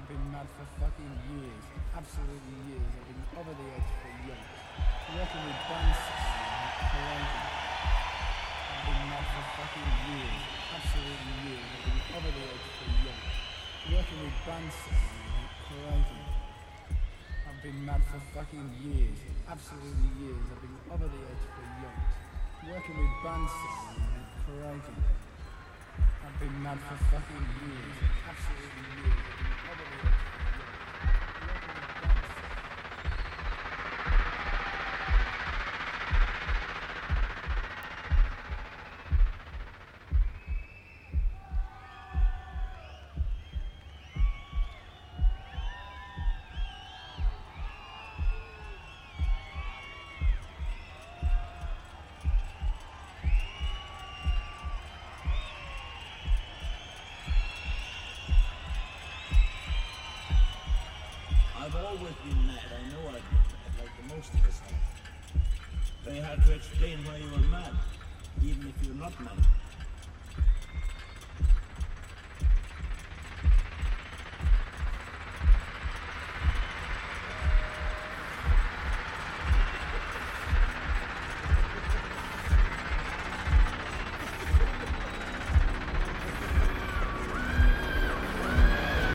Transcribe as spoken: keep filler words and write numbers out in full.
been mad for fucking years, absolutely years. I've been over the edge for young. Working with bands, crazy. I've been mad for fucking years, absolutely years. I've been over the edge for young. Working with bands, crazy. I've been mad for fucking years, absolutely years. I've been over the edge for young. Working with bands, crazy. I've been mad for fucking years, absolutely years. I've been over the edge for young. Working with bands. I've always been mad, I know I've been mad, like the most of us have. They had to explain why you were mad, even if you're not mad.